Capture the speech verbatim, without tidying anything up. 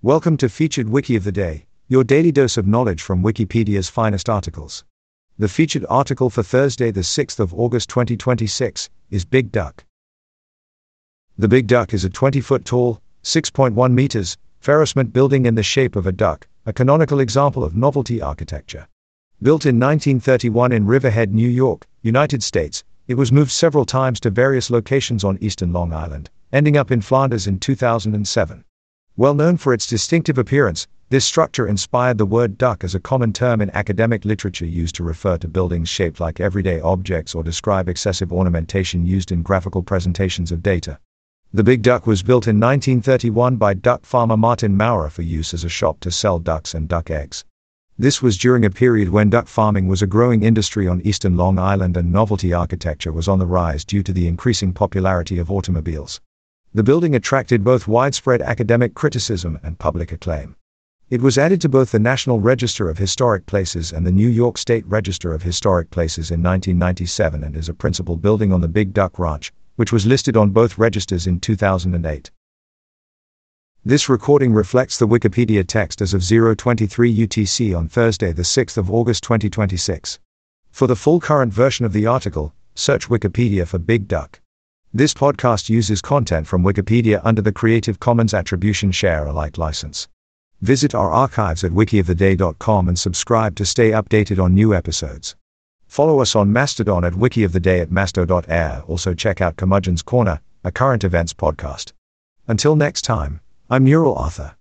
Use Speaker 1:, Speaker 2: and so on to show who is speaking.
Speaker 1: Welcome to Featured Wiki of the Day, your daily dose of knowledge from Wikipedia's finest articles. The featured article for Thursday, the sixth of August twenty twenty-six, is Big Duck. The Big Duck is a twenty-foot tall, six point one meters, Ferrocement building in the shape of a duck, a canonical example of novelty architecture. Built in nineteen thirty-one in Riverhead, New York, United States, it was moved several times to various locations on eastern Long Island, ending up in Flanders in two thousand seven. Well known for its distinctive appearance, this structure inspired the word duck as a common term in academic literature used to refer to buildings shaped like everyday objects or describe excessive ornamentation used in graphical presentations of data. The Big Duck was built in nineteen thirty-one by duck farmer Martin Maurer for use as a shop to sell ducks and duck eggs. This was during a period when duck farming was a growing industry on eastern Long Island and novelty architecture was on the rise due to the increasing popularity of automobiles. The building attracted both widespread academic criticism and public acclaim. It was added to both the National Register of Historic Places and the New York State Register of Historic Places in nineteen ninety-seven and is a principal building on the Big Duck Ranch, which was listed on both registers in two thousand eight. This recording reflects the Wikipedia text as of zero twenty-three U T C on Thursday, the sixth of August twenty twenty-six. For the full current version of the article, search Wikipedia for Big Duck. This podcast uses content from Wikipedia under the Creative Commons Attribution Share Alike license. Visit our archives at wiki of the day dot com and subscribe to stay updated on new episodes. Follow us on Mastodon at wikioftheday at masto dot air. Also check out Curmudgeon's Corner, a current events podcast. Until next time, I'm Neural Arthur.